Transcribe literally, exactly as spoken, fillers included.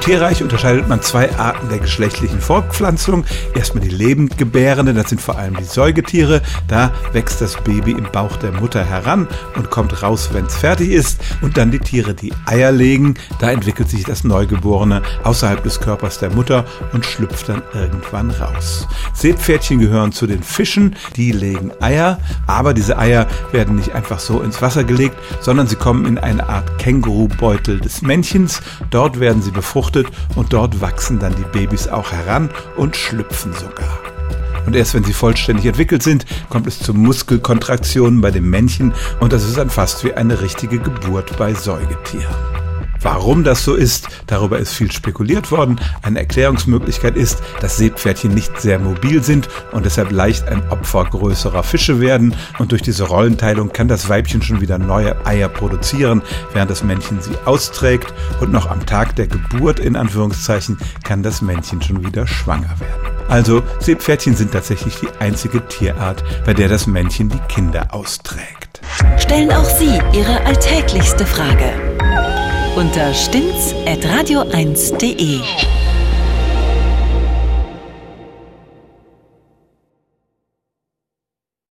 Tierreich unterscheidet man zwei Arten der geschlechtlichen Fortpflanzung. Erstmal die Lebendgebärenden, das sind vor allem die Säugetiere. Da wächst das Baby im Bauch der Mutter heran und kommt raus, wenn es fertig ist. Und dann die Tiere, die Eier legen. Da entwickelt sich das Neugeborene außerhalb des Körpers der Mutter und schlüpft dann irgendwann raus. Seepferdchen gehören zu den Fischen, die legen Eier. Aber diese Eier werden nicht einfach so ins Wasser gelegt, sondern sie kommen in eine Art Kängurubeutel des Männchens. Dort werden sie befruchtet und dort wachsen dann die Babys auch heran und schlüpfen sogar. Und erst wenn sie vollständig entwickelt sind, kommt es zu Muskelkontraktionen bei dem Männchen und das ist dann fast wie eine richtige Geburt bei Säugetieren. Warum das so ist, darüber ist viel spekuliert worden. Eine Erklärungsmöglichkeit ist, dass Seepferdchen nicht sehr mobil sind und deshalb leicht ein Opfer größerer Fische werden. Und durch diese Rollenteilung kann das Weibchen schon wieder neue Eier produzieren, während das Männchen sie austrägt. Und noch am Tag der Geburt, in Anführungszeichen, kann das Männchen schon wieder schwanger werden. Also Seepferdchen sind tatsächlich die einzige Tierart, bei der das Männchen die Kinder austrägt. Stellen auch Sie Ihre alltäglichste Frage unter stimmt's at radio eins punkt de.